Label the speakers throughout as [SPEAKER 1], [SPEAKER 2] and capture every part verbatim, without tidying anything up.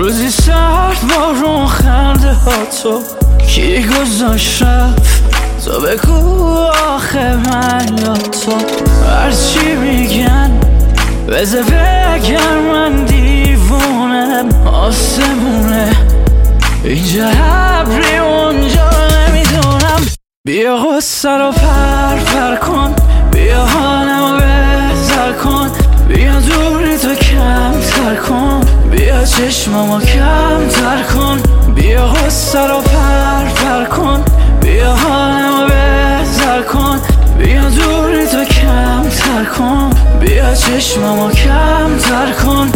[SPEAKER 1] روزی سرد بارون خنده ها تو کی گذاشت رفت تو بگو آخه من یا تو هرچی میگن بذار بگر من دیوونم آسمونه اینجا ابری اونجا نمیدونم بیا غصه رو پر پر کن بیا حالمو بهتر کن بیا دوری تو کم تر کن بیا چشممو کم تر کن بیا غصه رو پر پر کن بیا حالمو بهتر کن بیا دوری تو کم تر کن بیا چشممو کم تر کن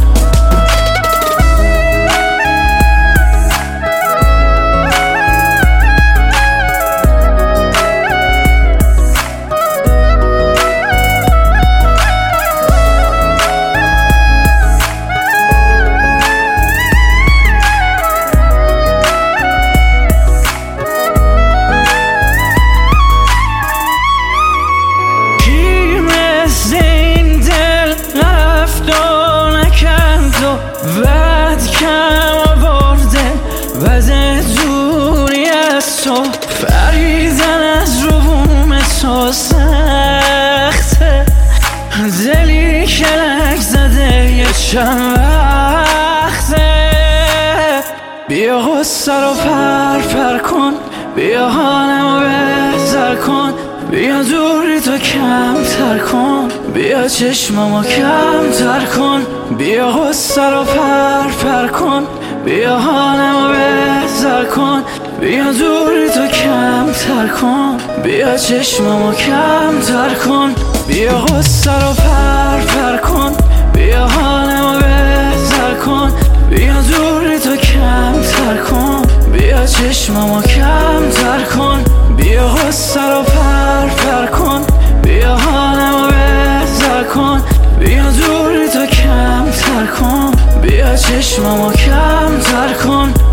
[SPEAKER 1] بعد کم آورده وزه دوری از تو فریدن از رو بوم تو سخته دلی کلک زده یه چند وقته بیا غصه رو پر پر کن بیا حالمو بهتر کن بیا دوری تو کم تر کن بیا چشممو کم تر کن بیا غصه رو پر پر کن بیا حالمو بهتر کن بیا دوری تو کم تر کن بیا چشممو کم تر کن بیا غصه رو پر پر کن بیا حالمو بهتر کن بیا دوری تو کم تر کن بیا چشممو کم تر کن بیا غصه رو پر پر کن بیا حالمو بهتر کن بیا دوری تو کم تر کن بیا چشممو کم تر کن